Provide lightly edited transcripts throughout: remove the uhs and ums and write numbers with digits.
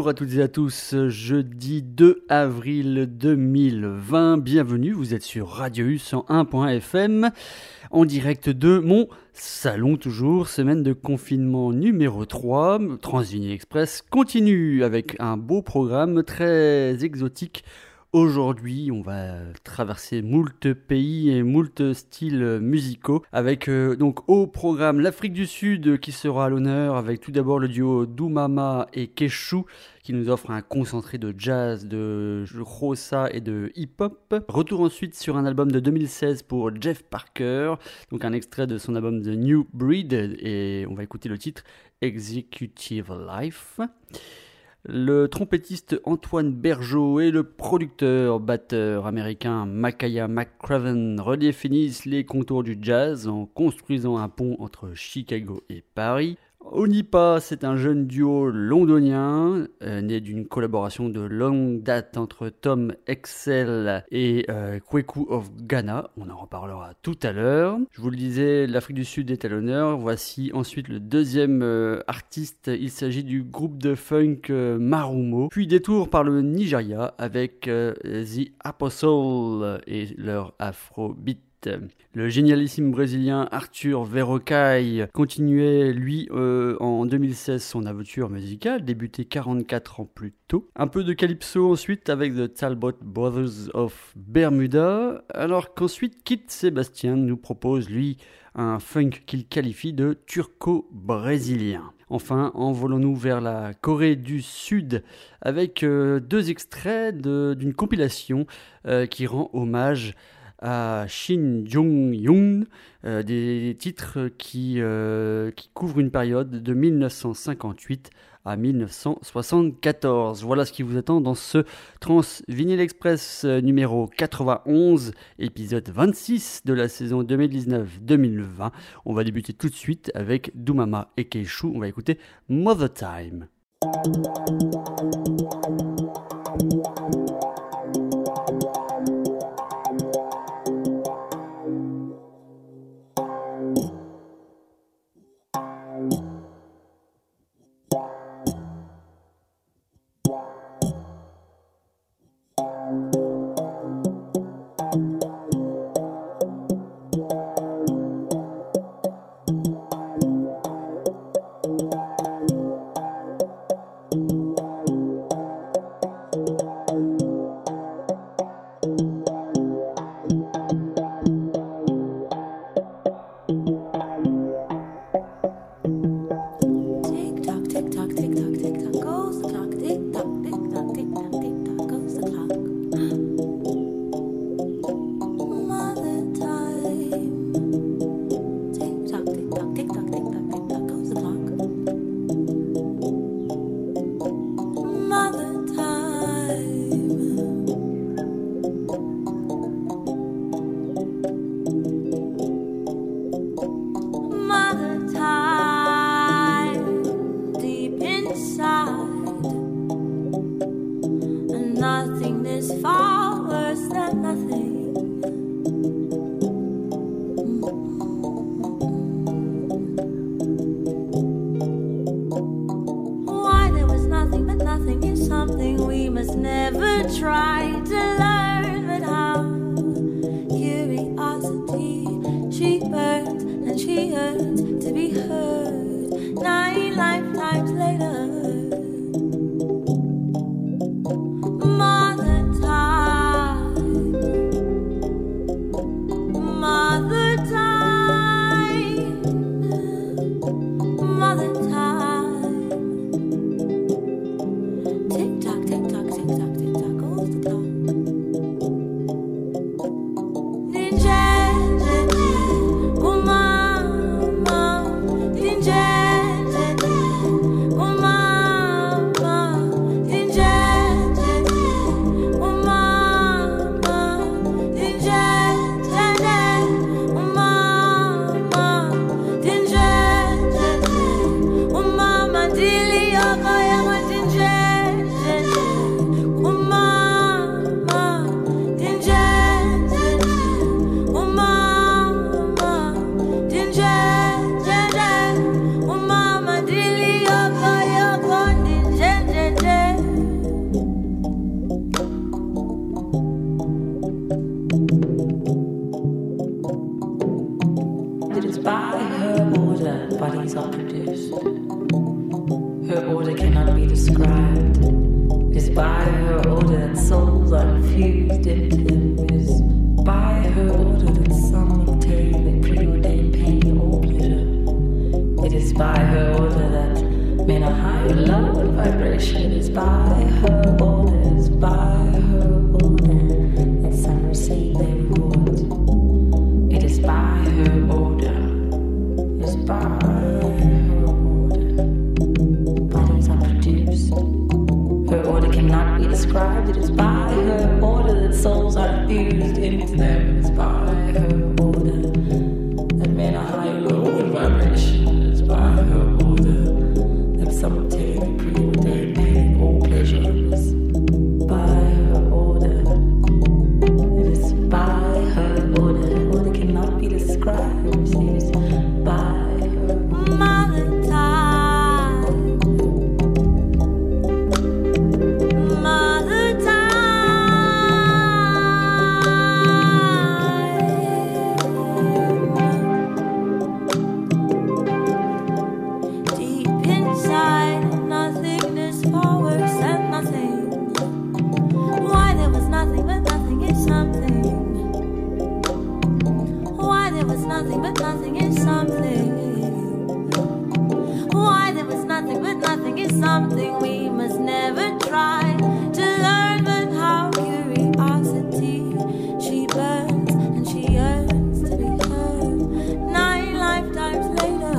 Bonjour à toutes et à tous, jeudi 2 avril 2020, bienvenue, vous êtes sur Radio U 101.fm, en direct de mon salon toujours, semaine de confinement numéro 3, Transvinyl Express continue avec un beau programme très exotique. Aujourd'hui, on va traverser moult pays et moult styles musicaux avec donc au programme l'Afrique du Sud qui sera à l'honneur avec tout d'abord le duo Doumama et Keshu qui nous offre un concentré de jazz, de rosa et de hip-hop. Retour ensuite sur un album de 2016 pour Jeff Parker, donc un extrait de son album The New Breed et on va écouter le titre Executive Life. Le trompettiste Antoine Bergeau et le producteur-batteur américain Makaya McCraven redéfinissent les contours du jazz en construisant un pont entre Chicago et Paris. Onipa, c'est un jeune duo londonien, né d'une collaboration de longue date entre Tom Excel et Kweku of Ghana. On en reparlera tout à l'heure. Je vous le disais, l'Afrique du Sud est à l'honneur. Voici ensuite le deuxième artiste. Il s'agit du groupe de funk Marumo. Puis détour par le Nigeria avec The Apostle et leur afrobeat. Le génialissime brésilien Arthur Verocai continuait, lui, en 2016 son aventure musicale, débuté 44 ans plus tôt. Un peu de calypso ensuite avec The Talbot Brothers of Bermuda, alors qu'ensuite Kit Sébastien nous propose, lui, un funk qu'il qualifie de turco-brésilien. Enfin, envolons-nous vers la Corée du Sud avec deux extraits d'une compilation qui rend hommage à Shin Jong-yoon, des titres qui couvrent une période de 1958 à 1974. Voilà ce qui vous attend dans ce Transvinyl Express numéro 91, épisode 26 de la saison 2019-2020. On va débuter tout de suite avec Doumama et Keshu. On va écouter Mother Time. Tick tock, tick tock, tick tock, tick tock, goes the by her order that souls are infused into them. It is by her order that some obtain the preordained pain or pleasure. It is by her order that men are high in love and vibration. It is by her order, it is by her order that some receive their reward. It is by her order, it is by her order. Bodies are produced. Her order cannot be described. It is by her order that souls are infused into them. It is by her order that men are high in love and vibration. It is by her order that some obtain the preordained pain or pleasure. It is by her order. It is by her order. Her order cannot be described. It is by her mother time. Mother time. Deep inside, nothingness forwards and nothing. Why there was nothing but nothing is something. Why there was nothing but nothing is something. Why there was nothing but nothing is something. We must never try to learn, but how curiosity she burns and she yearns to be heard 9 lifetimes later.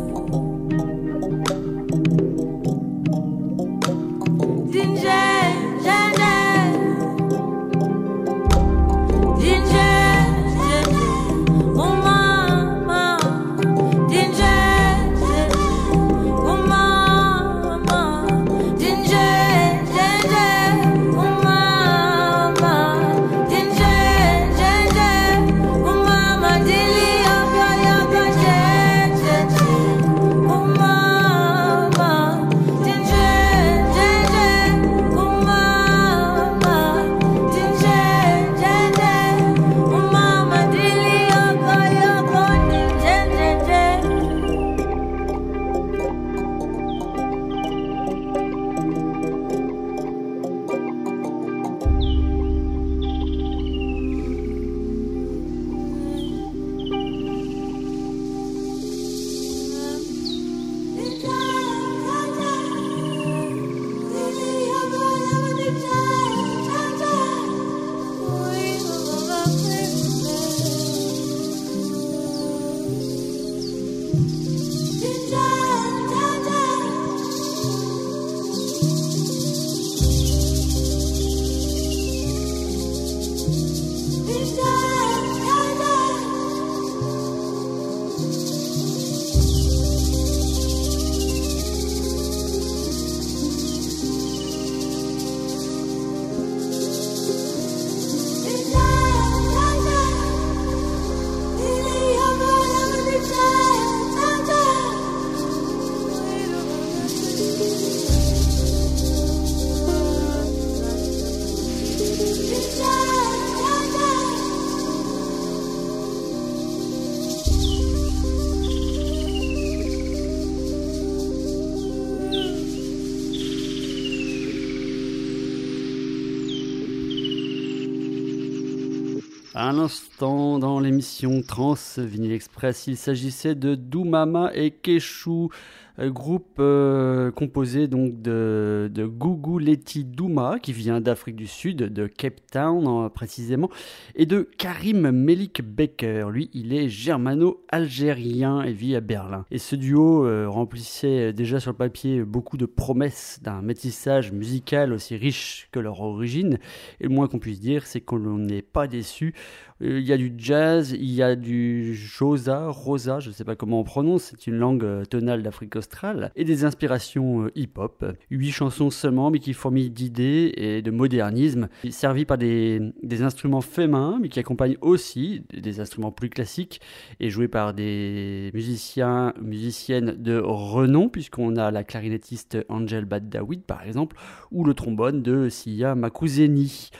À l'instant, dans l'émission Trans Vinyl Express, il s'agissait de Doumama et Keshu, groupe composé donc de Gugu Leti Douma, qui vient d'Afrique du Sud, de Cape Town précisément, et de Karim Melik Becker. Lui, il est germano-algérien et vit à Berlin. Et ce duo remplissait déjà sur le papier beaucoup de promesses d'un métissage musical aussi riche que leur origine. Et le moins qu'on puisse dire, c'est qu'on n'est pas déçu. Il y a du jazz, il y a du rosa, je ne sais pas comment on prononce, c'est une langue tonale d'Afrique australe, et des inspirations hip-hop. 8 chansons seulement, mais qui fourmillent d'idées et de modernisme, servies par des instruments féminins, mais qui accompagnent aussi des instruments plus classiques, et joués par des musiciennes de renom, puisqu'on a la clarinettiste Angel Badawi, par exemple, ou le trombone de Sia Makuzeni.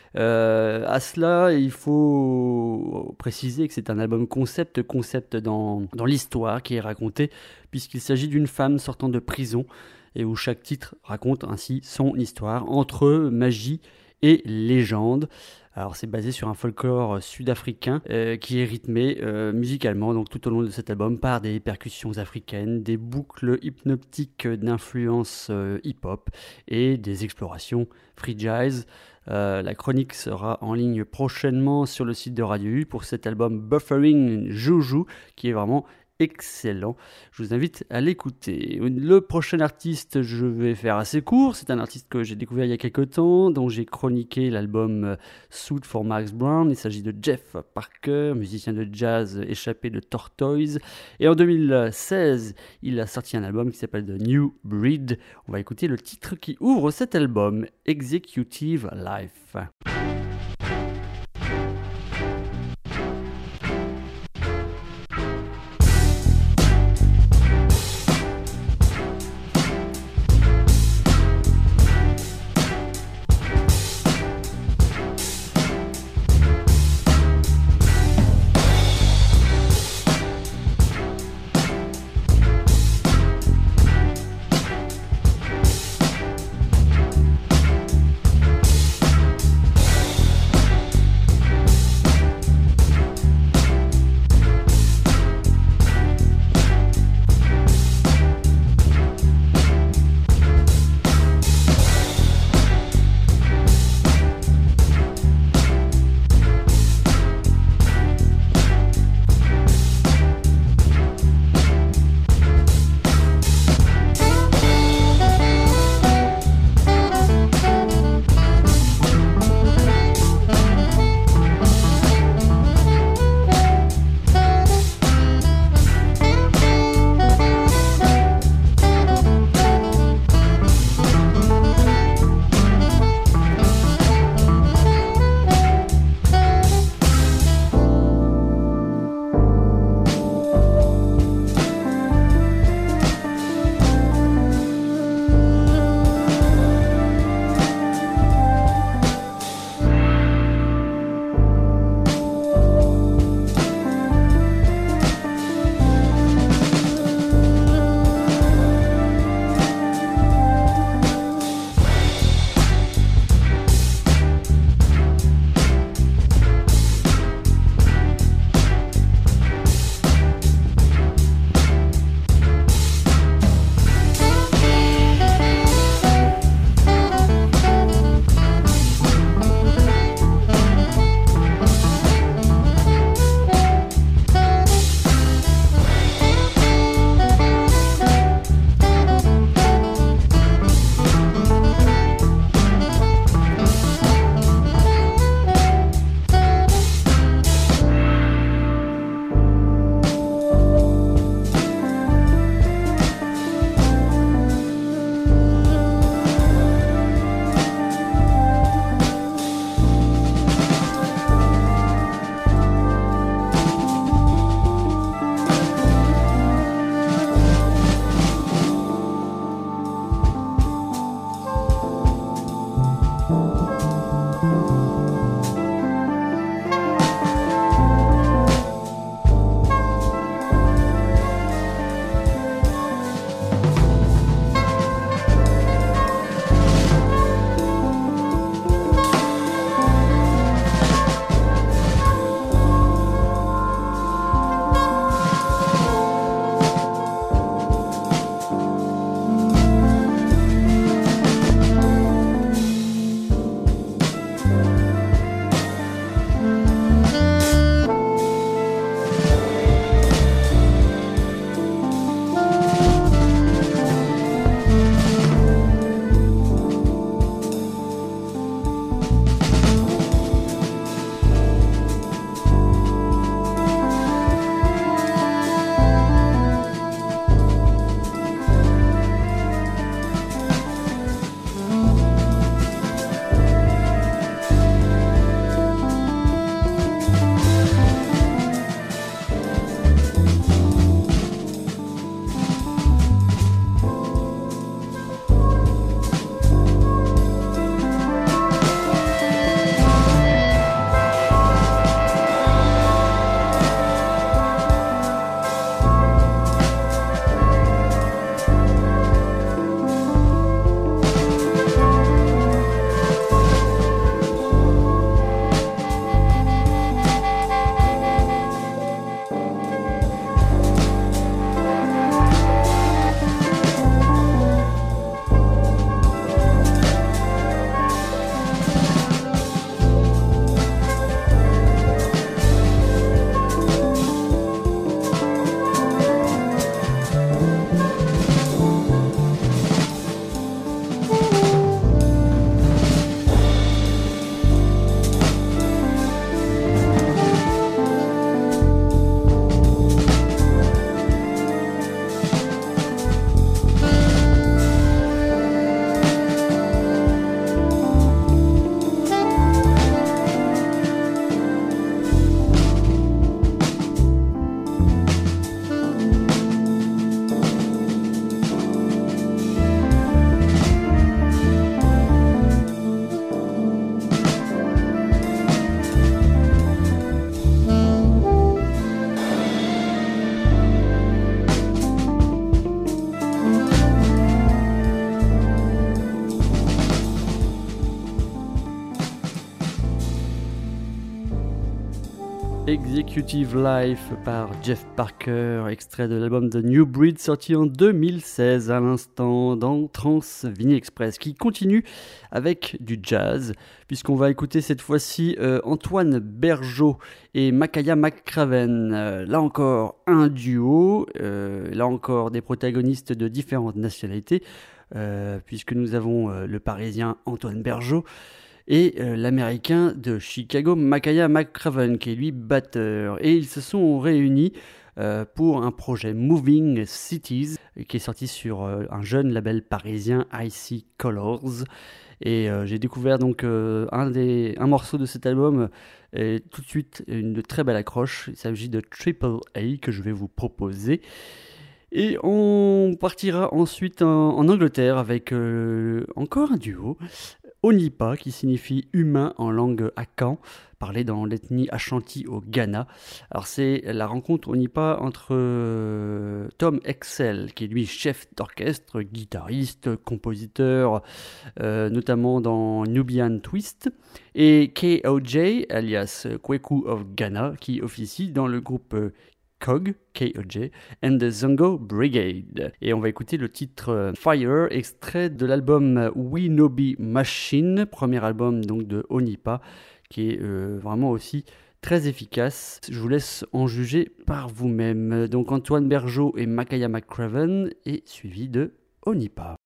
À cela, il faut préciser que c'est un album concept dans l'histoire qui est racontée, puisqu'il s'agit d'une femme sortant de prison et où chaque titre raconte ainsi son histoire entre magie et légende. Alors c'est basé sur un folklore sud-africain qui est rythmé musicalement donc tout au long de cet album par des percussions africaines, des boucles hypnotiques d'influence hip-hop et des explorations free jazz. La chronique sera en ligne prochainement sur le site de Radio U pour cet album Buffering Juju qui est vraiment excellent. Je vous invite à l'écouter. Le prochain artiste, je vais faire assez court. C'est un artiste que j'ai découvert il y a quelques temps, dont j'ai chroniqué l'album Suit for Max Brown. Il s'agit de Jeff Parker, musicien de jazz échappé de Tortoise. Et en 2016, il a sorti un album qui s'appelle The New Breed. On va écouter le titre qui ouvre cet album, Executive Life. Executive Life par Jeff Parker, extrait de l'album The New Breed sorti en 2016 à l'instant dans Trans Vinyl Express, qui continue avec du jazz puisqu'on va écouter cette fois-ci Antoine Bergeau et Makaya McCraven. Là encore un duo, là encore des protagonistes de différentes nationalités, puisque nous avons le Parisien Antoine Bergeau et l'américain de Chicago, Makaya McCraven, qui est lui batteur. Et ils se sont réunis pour un projet Moving Cities, qui est sorti sur un jeune label parisien, Icy Colors. Et j'ai découvert donc un morceau de cet album, et tout de suite une très belle accroche. Il s'agit de Triple A que je vais vous proposer. Et on partira ensuite en Angleterre avec encore un duo, Onipa, qui signifie humain en langue akan, parlé dans l'ethnie Ashanti au Ghana. Alors c'est la rencontre Onipa entre Tom Excel, qui est lui chef d'orchestre, guitariste, compositeur, notamment dans Nubian Twist, et KOJ, alias Kweku of Ghana, qui officie dans le groupe KOJ and the Zongo Brigade. Et on va écouter le titre Fire, extrait de l'album We Nobi Machine, premier album donc de Onipa, qui est vraiment aussi très efficace. Je vous laisse en juger par vous-même. Donc Antoine Bergeau et Makaya McCraven, et suivi de Onipa.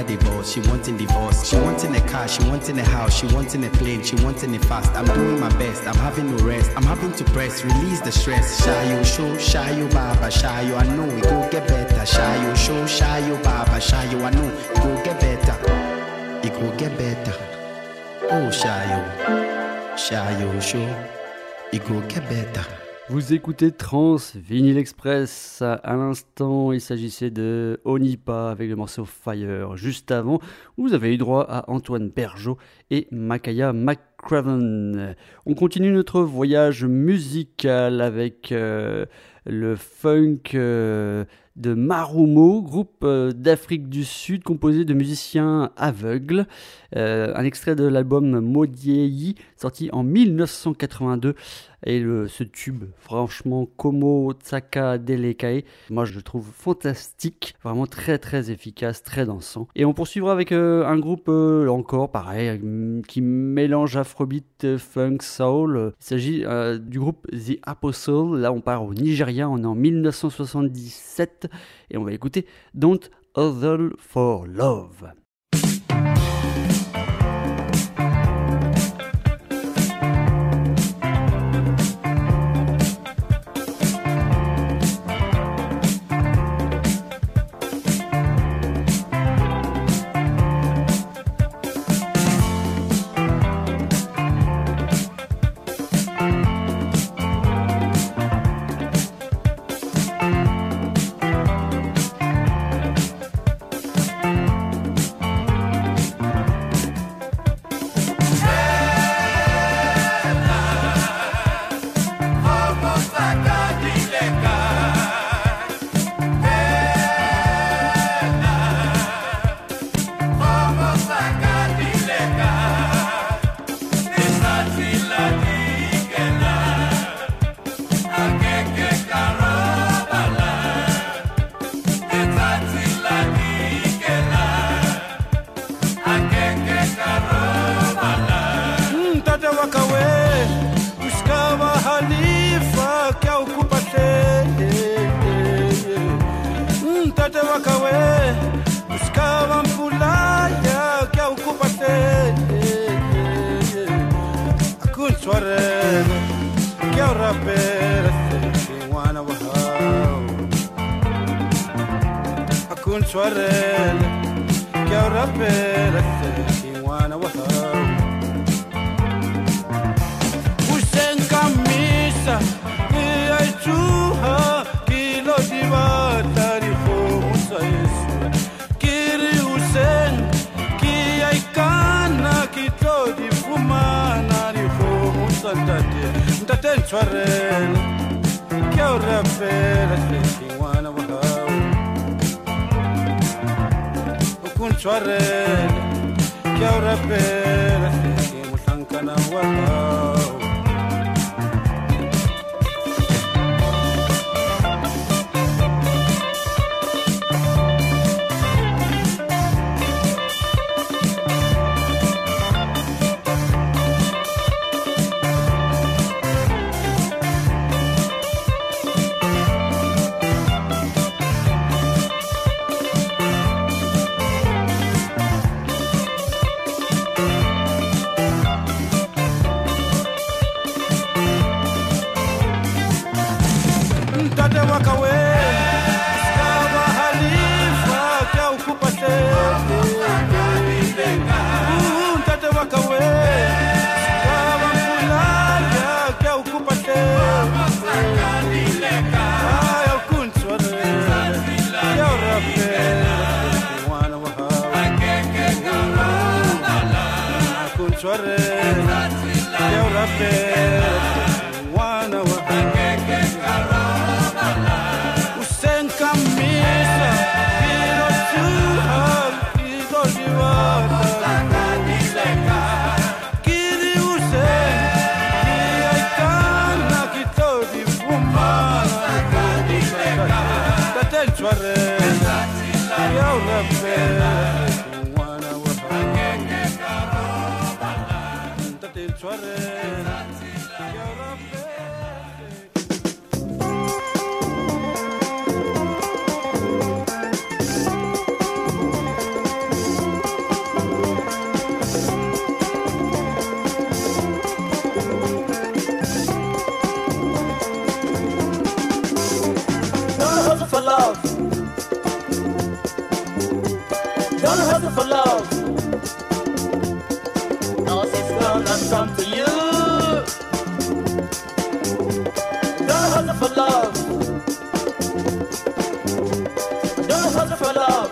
the boss. She wanting divorce. She wanting a car, she wanting a house, she wanting a plane, she wanting it fast. I'm doing my best, I'm having no rest. I'm having to press, release the stress. Shayo show, shayo baba, shayo I know it go get better. Shayo show, shayo baba, shayo I know it go get better. It go get better. Oh shayo, shayo show, it go get better. Vous écoutez Trans Vinyl Express. À l'instant, il s'agissait de Onipa avec le morceau Fire. Juste avant, vous avez eu droit à Antoine Bergeau et Makaya McCraven. On continue notre voyage musical avec le funk de Marumo, groupe d'Afrique du Sud composé de musiciens aveugles. Un extrait de l'album Modieyi, sorti en 1982. Et ce tube, franchement, Komo Tsaka Delekae, moi je le trouve fantastique, vraiment très très efficace, très dansant. Et on poursuivra avec un groupe encore pareil, qui mélange afrobeat, funk, soul. Il s'agit du groupe The Apostle. Là on part au Nigeria, on est en 1977 et on va écouter Don't Hustle for Love. Don't hustle for love, cause it's gonna come to you. Don't hustle for love, don't hustle for love,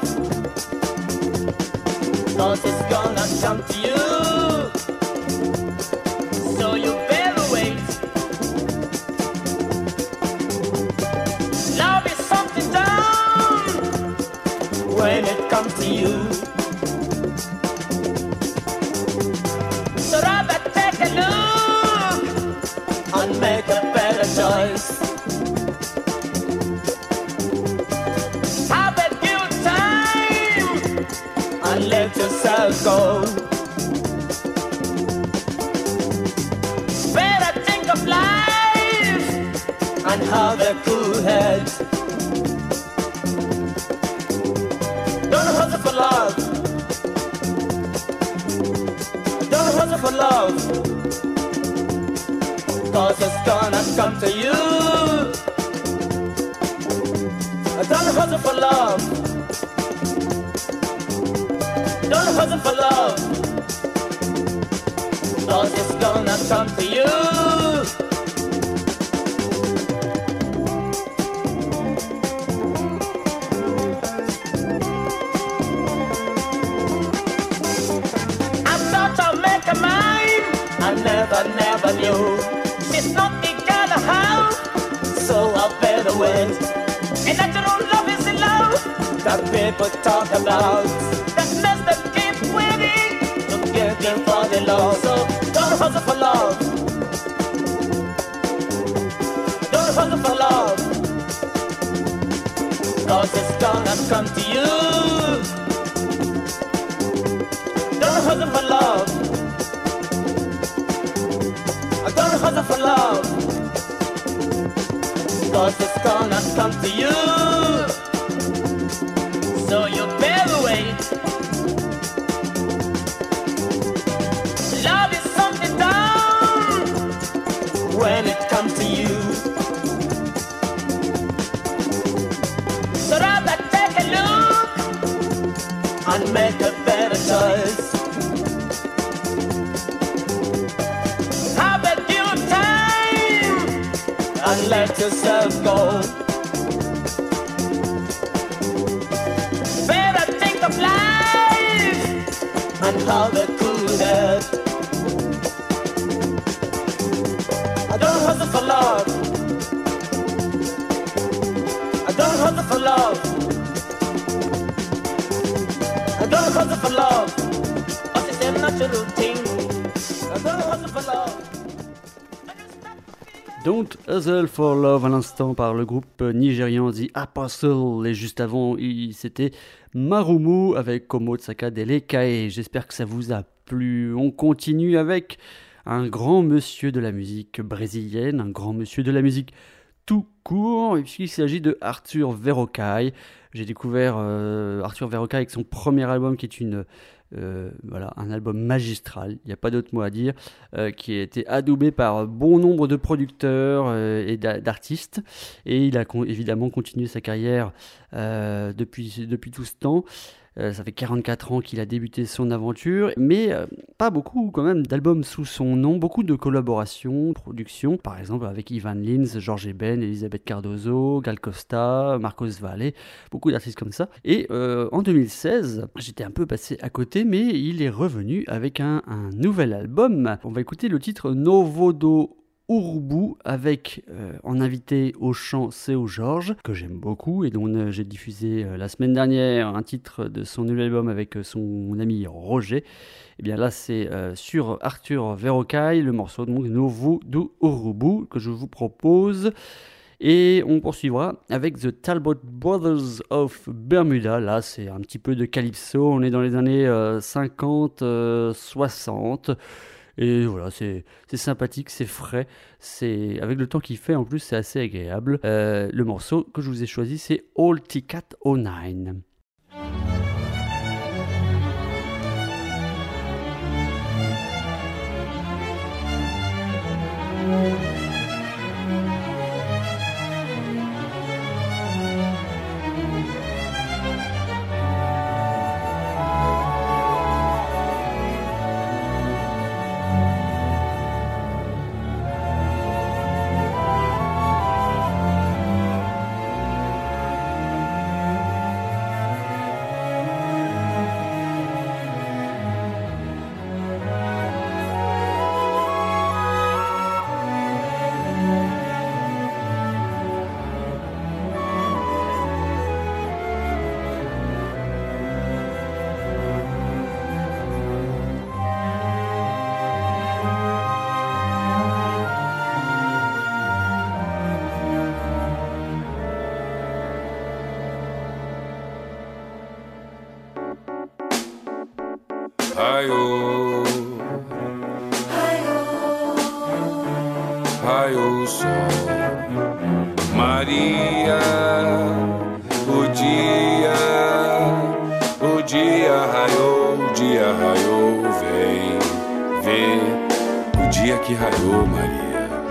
cause it's gonna come to you. So you better wait. Love is something down when it comes to you. So rather take a look and make a better choice. Have a good time and let yourself go. Better think of life and have a cool head. Don't hustle for love. Don't hustle for love, cause it's gonna come to you. Don't hustle for love. Don't hustle for love, cause it's gonna come to you. I never knew she's not the girl I have, so I better wait. And natural love is the love that people talk about, that makes them keep waiting to get in for the love. So don't hustle for love, don't hustle for love, cause it's gonna come to you. Don't hustle for love, don't hustle for love, cause it's gonna come to you. So you better wait. Love is something down when it comes to you. So rather take a look and make a better choice. And let yourself go. Better think of life and how they could have. I don't hustle for love, I don't hustle for love, I don't hustle for love, cause it's a natural thing. I don't hustle for love. Don't Hustle for Love à l'instant par le groupe nigérian The Apostle, et juste avant c'était Marumu avec Komo Tsaka Dele Kae. J'espère que ça vous a plu. On continue avec un grand monsieur de la musique brésilienne, un grand monsieur de la musique tout court, puisqu'il s'agit de Arthur Verocai. J'ai découvert Arthur Verocai avec son premier album qui est un album magistral, il n'y a pas d'autre mot à dire, qui a été adoubé par bon nombre de producteurs et d'artistes, et il a évidemment continué sa carrière depuis tout ce temps. Ça fait 44 ans qu'il a débuté son aventure, mais pas beaucoup quand même d'albums sous son nom, beaucoup de collaborations, productions, par exemple avec Ivan Lins, George Eben, Elisabeth Cardozo, Gal Costa, Marcos Valle, beaucoup d'artistes comme ça. Et en 2016, j'étais un peu passé à côté, mais il est revenu avec un nouvel album. On va écouter le titre Novo do Urubu avec en invité au chant Seu Jorge, que j'aime beaucoup et dont j'ai diffusé la semaine dernière un titre de son nouvel album avec son ami Roger. Et bien là c'est sur Arthur Verocai, le morceau donc Novo do Urubu que je vous propose. Et on poursuivra avec The Talbot Brothers of Bermuda. Là, c'est un petit peu de calypso. On est dans les années 50, 60. Et voilà, c'est sympathique, c'est frais. C'est avec le temps qu'il fait, en plus, c'est assez agréable. Le morceau que je vous ai choisi, c'est All Ticket 09. Raiou, raiou o sol. Maria, o dia raiou, vem ver o dia que raiou, Maria.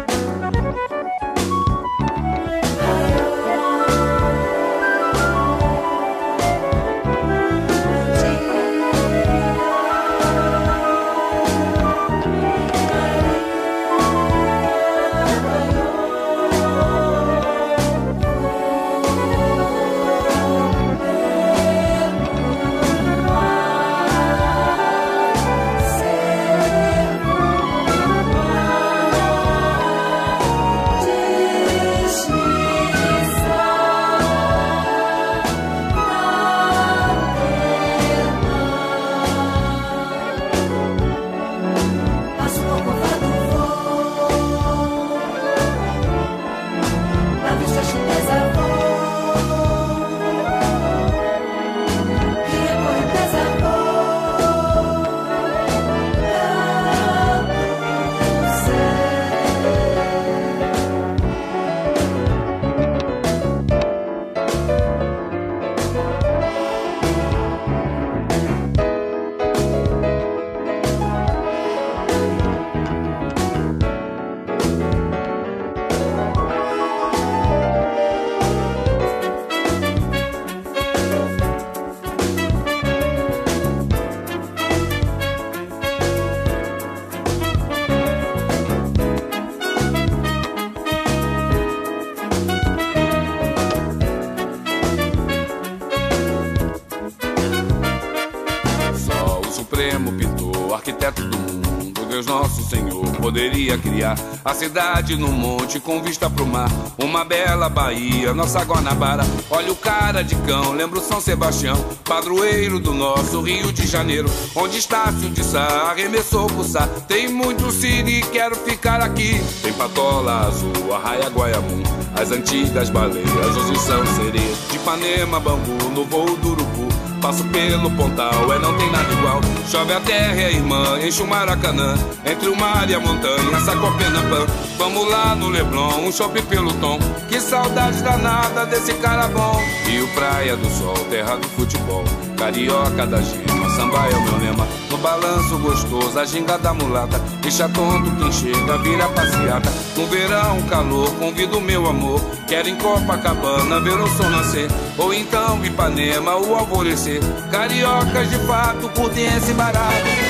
Poderia criar a cidade no monte com vista pro mar, uma bela Bahia, nossa Guanabara. Olha o cara de cão, lembra o São Sebastião, padroeiro do nosso Rio de Janeiro, onde Estácio de Sá arremessou pro Sá. Tem muito siri, quero ficar aqui. Tem Patola Azul, Arraia Guaiamum, as antigas baleias, hoje são sereias de Ipanema, Bangu, no voo do Urubu. Passo pelo Pontal, não tem nada igual. Chove a terra e a irmã, enche o Maracanã, entre o mar e a montanha, Sacopenapã. Vamos lá no Leblon, um chope pelo tom. Que saudade danada desse cara bom. Rio, Praia do Sol, terra do futebol, carioca da gema, samba é o meu lema. No balanço gostoso, a ginga da mulata, deixa tonto quem chega, vira passeata. No verão, calor, convido meu amor. Quero em Copacabana ver o sol nascer, ou então Ipanema, o alvorecer. Cariocas de fato curtem esse barato.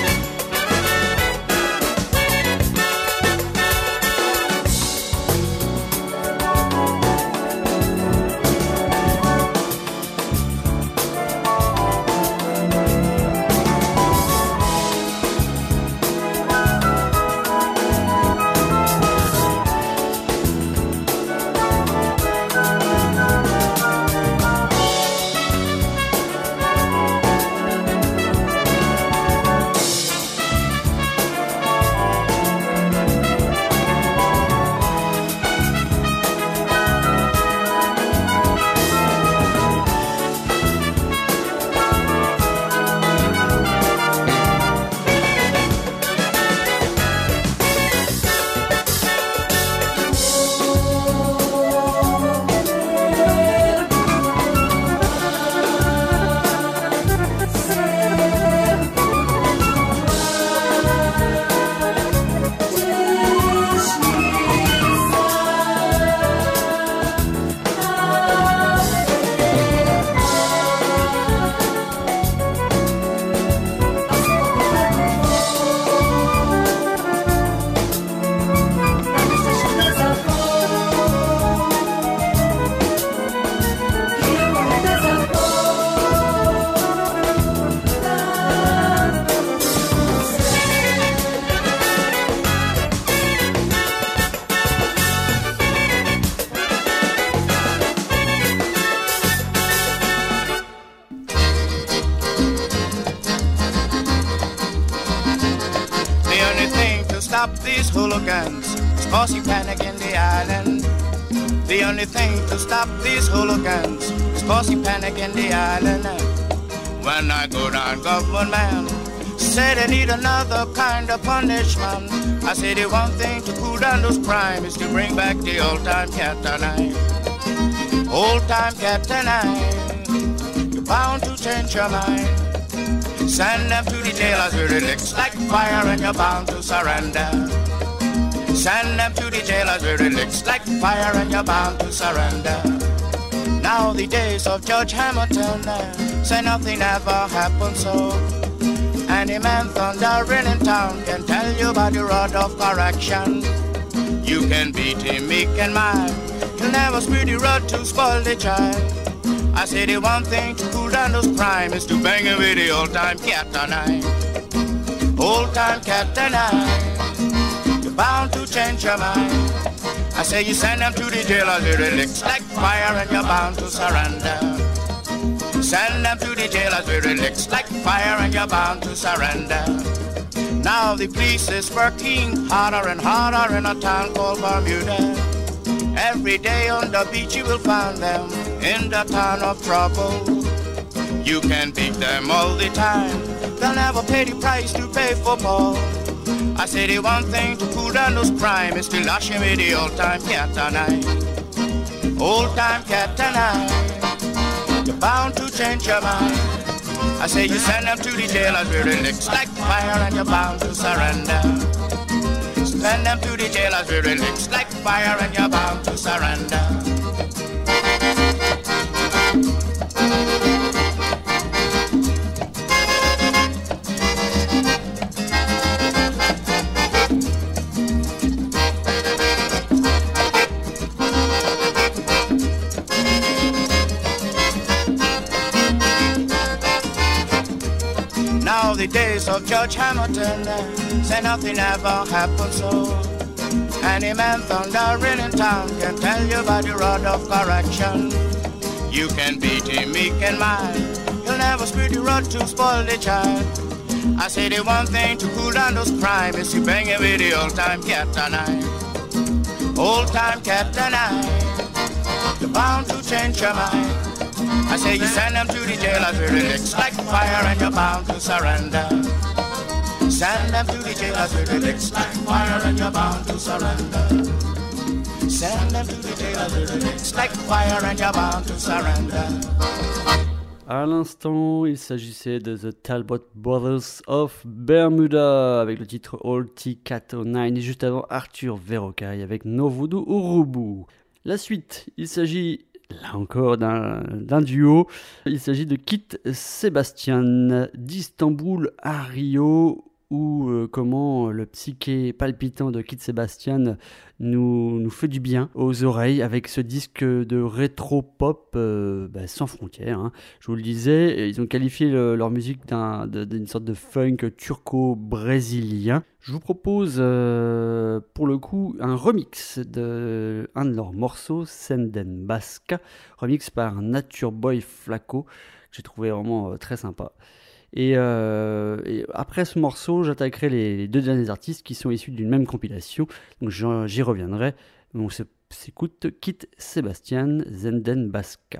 These hooligans is causing panic in the island. The only thing to stop these hooligans is causing panic in the island. When I go down, government man, Say they need another kind of punishment. I say the one thing to cool down those crime is to bring back the old-time cat and I. Old-time cat and I. You're bound to change your mind. Send them to the jailers with it licks like fire and you're bound to surrender. Send them to the jailers with it licks like fire and you're bound to surrender. Now the days of Judge Hamilton say nothing ever happened so. Any man thundering in town can tell you about the rod of correction. You can beat him meek and mild, you'll never speed the rod to spoil the child. I say the one thing to cool down those crime is to bang away the old-time cat and I. Old-time cat and I. You're bound to change your mind. I say you send them to the jailers with it licks like fire and you're bound to surrender. Send them to the jailers with it licks like fire and you're bound to surrender. Now the police is working harder and harder in a town called Bermuda. Every day on the beach you will find them in the town of trouble. You can beat them all the time, they'll never pay the price to pay for Paul. I say the one thing to cool down those crime is to lash him with the old-time cat and I. Old-time cat and I. You're bound to change your mind. I say you send them to the jailers where it licks like fire and you're bound to surrender. Send them to the jailers where it licks like fire and you're bound to surrender. Now the days of Judge Hamilton say nothing ever happened so. Any man thundering in town can tell you about the rod of correction. You can beat him meek and mild, you'll never speed the rod to spoil the child. I say the one thing to cool down those crime is to bang away the old-time cat and I. Old-time cat and I. You're bound to change your mind. I say you send them to the jailers where it licks like fire and you're bound to surrender. Send them to the jailers where it licks like fire and you're bound to surrender. Send them to the jailers where it licks like fire and you're bound to surrender. À l'instant, il s'agissait de The Talbot Brothers of Bermuda avec le titre Old T-Cat-O-Nine et juste avant Arthur Verrocaille avec No Voodoo Urubu. La suite, il s'agit là encore d'un duo. Il s'agit de Kit Sebastian d'Istanbul à Rio, où comment le psyché palpitant de Kit Sebastian nous fait du bien aux oreilles avec ce disque de rétro-pop sans frontières. Hein. Je vous le disais, ils ont qualifié leur musique d'une sorte de funk turco-brésilien. Je vous propose pour le coup un remix de un de leurs morceaux, Senden Basca, remix par Nature Boy Flaco, que j'ai trouvé vraiment très sympa. Et après ce morceau, j'attaquerai les deux derniers artistes qui sont issus d'une même compilation, donc j'y reviendrai. On s'écoute Kit Sebastian, Senden Basca.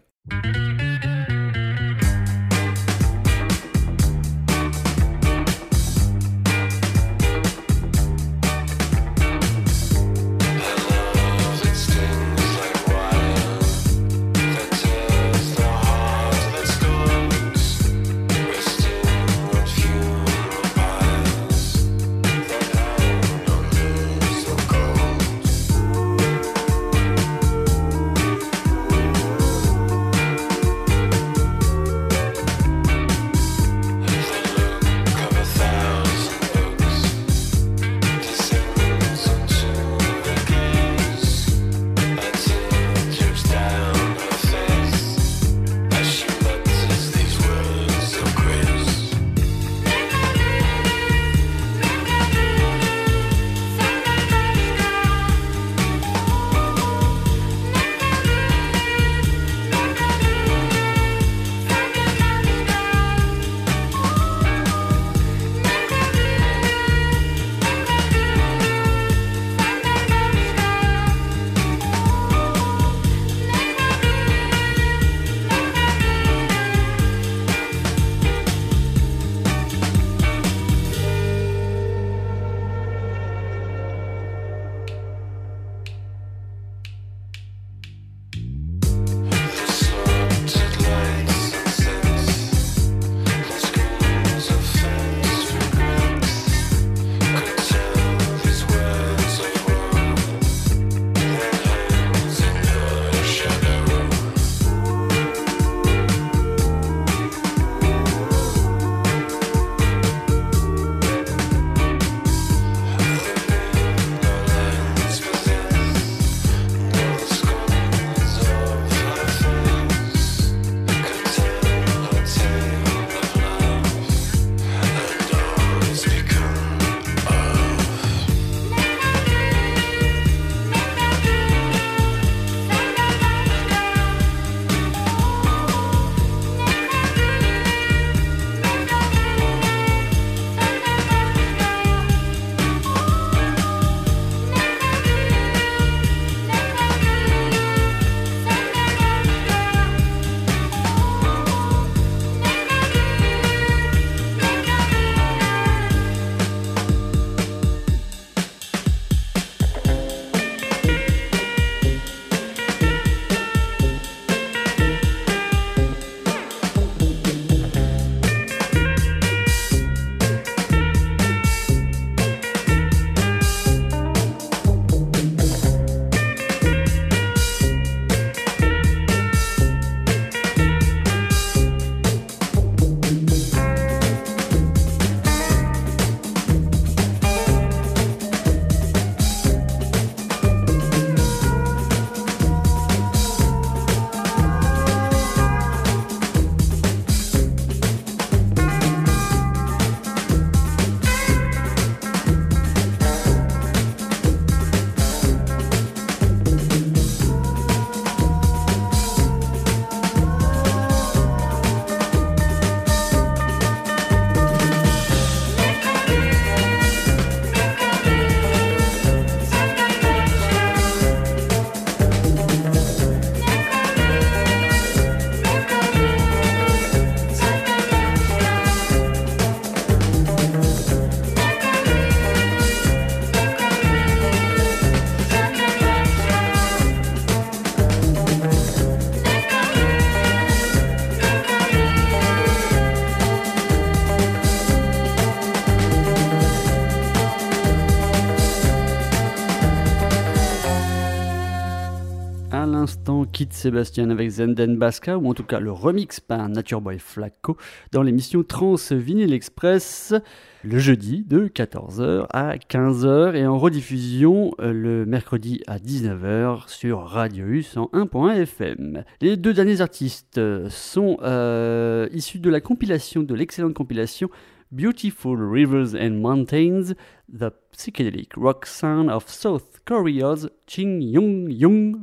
Kid Sebastian avec Zenden Baska, ou en tout cas le remix par Nature Boy Flacco dans l'émission Trans Vinyl Express le jeudi de 14h à 15h et en rediffusion le mercredi à 19h sur Radio U 101.fm. Les deux derniers artistes sont issus de l'excellente compilation Beautiful Rivers and Mountains, The Psychedelic Rock Sound of South Korea's Ching Yong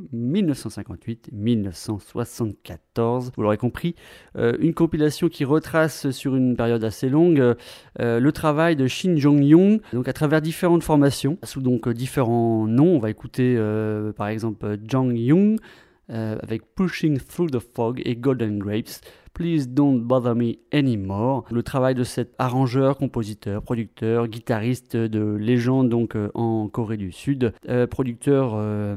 1958-1974. Vous l'aurez compris, une compilation qui retrace sur une période assez longue le travail de Shin Jong-young, donc à travers différentes formations, sous donc différents noms. On va écouter par exemple Jong-young avec Pushing Through the Fog et Golden Grapes. Please Don't Bother Me Anymore. Le travail de cet arrangeur, compositeur, producteur, guitariste de légende donc en Corée du Sud, producteur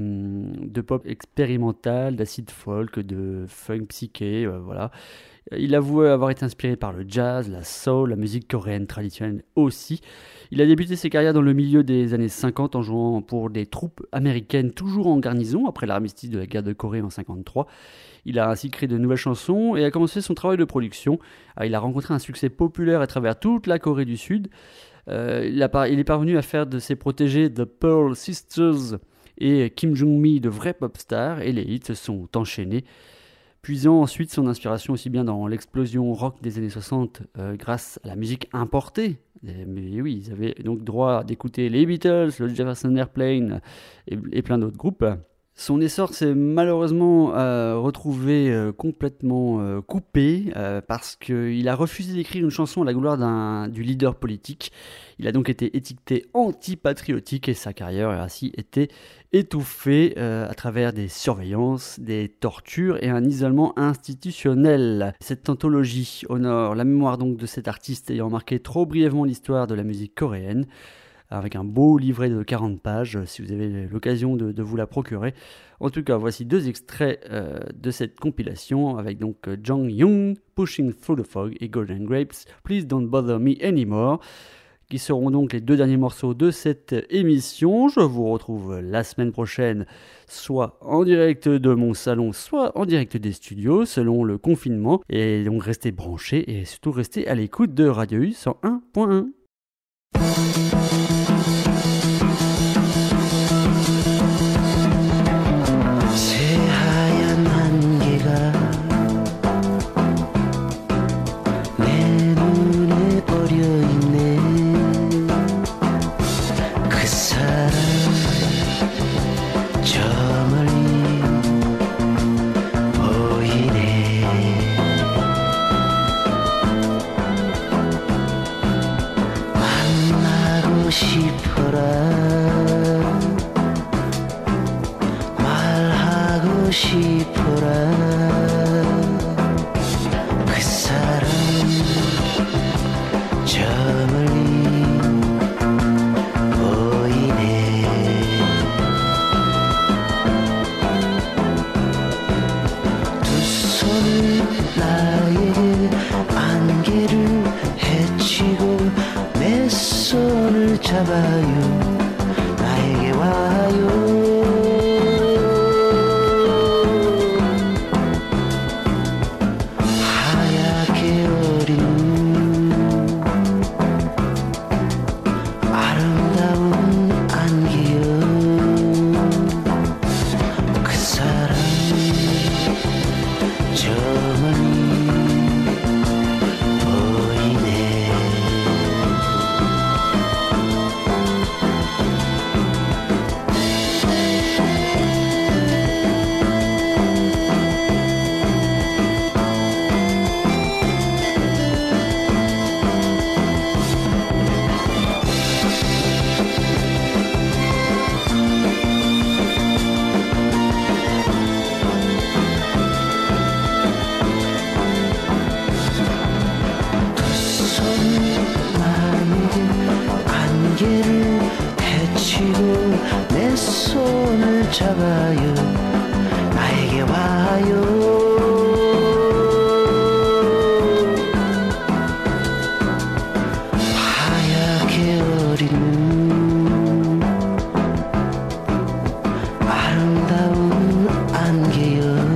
de pop expérimental, d'acid folk, de funk psyché, voilà. Il avoue avoir été inspiré par le jazz, la soul, la musique coréenne traditionnelle aussi. Il a débuté ses carrières dans le milieu des années 50 en jouant pour des troupes américaines toujours en garnison après l'armistice de la guerre de Corée en 1953. Il a ainsi créé de nouvelles chansons et a commencé son travail de production. Il a rencontré un succès populaire à travers toute la Corée du Sud. Il est parvenu à faire de ses protégés The Pearl Sisters et Kim Jong-mi de vrais pop stars et les hits se sont enchaînés. Puisant ensuite son inspiration aussi bien dans l'explosion rock des années 60 grâce à la musique importée. Mais oui, ils avaient donc droit d'écouter les Beatles, le Jefferson Airplane et plein d'autres groupes. Son essor s'est malheureusement retrouvé complètement coupé parce qu'il a refusé d'écrire une chanson à la gloire du leader politique. Il a donc été étiqueté anti-patriotique et sa carrière a ainsi été étouffée à travers des surveillances, des tortures et un isolement institutionnel. Cette anthologie honore la mémoire donc de cet artiste ayant marqué trop brièvement l'histoire de la musique coréenne, avec un beau livret de 40 pages, si vous avez l'occasion de vous la procurer. En tout cas, voici deux extraits de cette compilation, avec donc Jong-young, Pushing Through the Fog et Golden Grapes, Please Don't Bother Me Anymore, qui seront donc les deux derniers morceaux de cette émission. Je vous retrouve la semaine prochaine, soit en direct de mon salon, soit en direct des studios, selon le confinement. Et donc restez branchés et surtout restez à l'écoute de Radio U 101.1. 잡아요 나에게 와요 하얗게 어린 눈 아름다운 안개여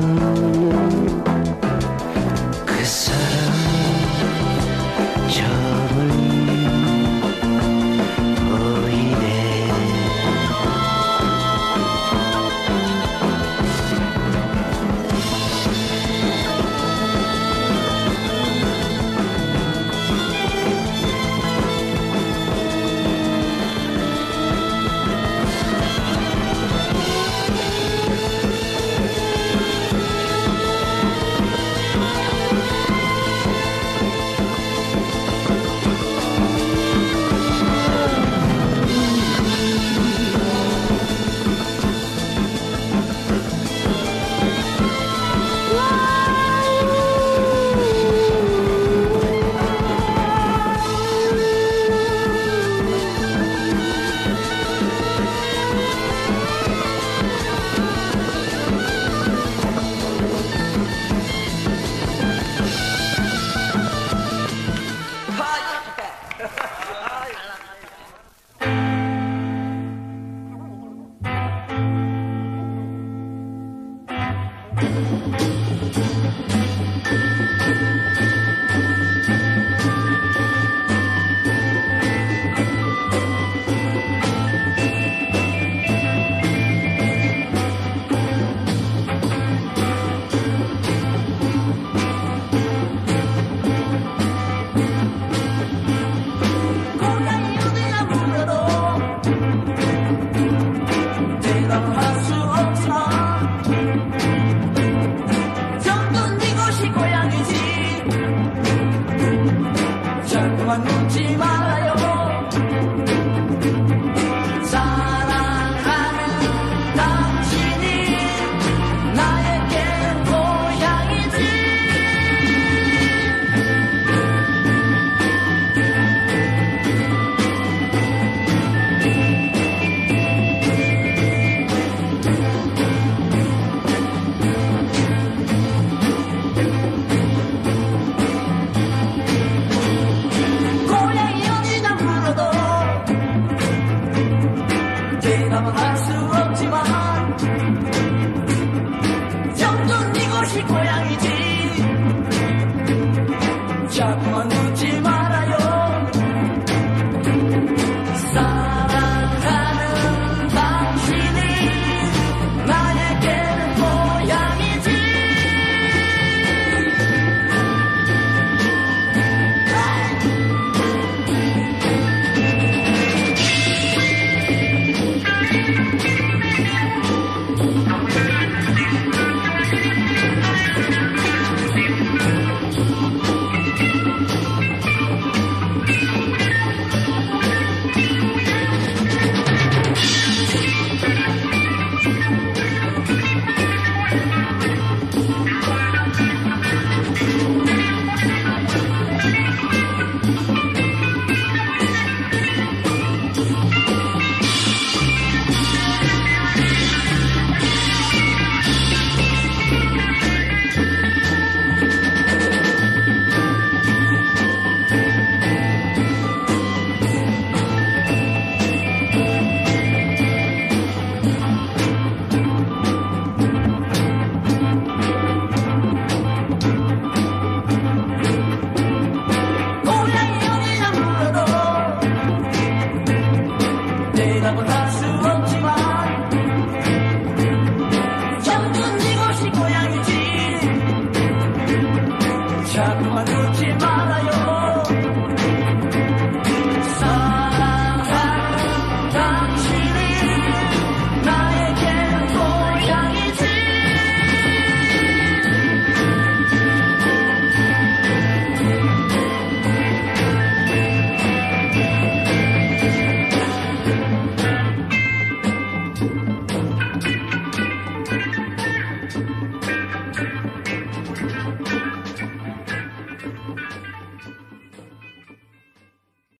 절망 놓지 말아요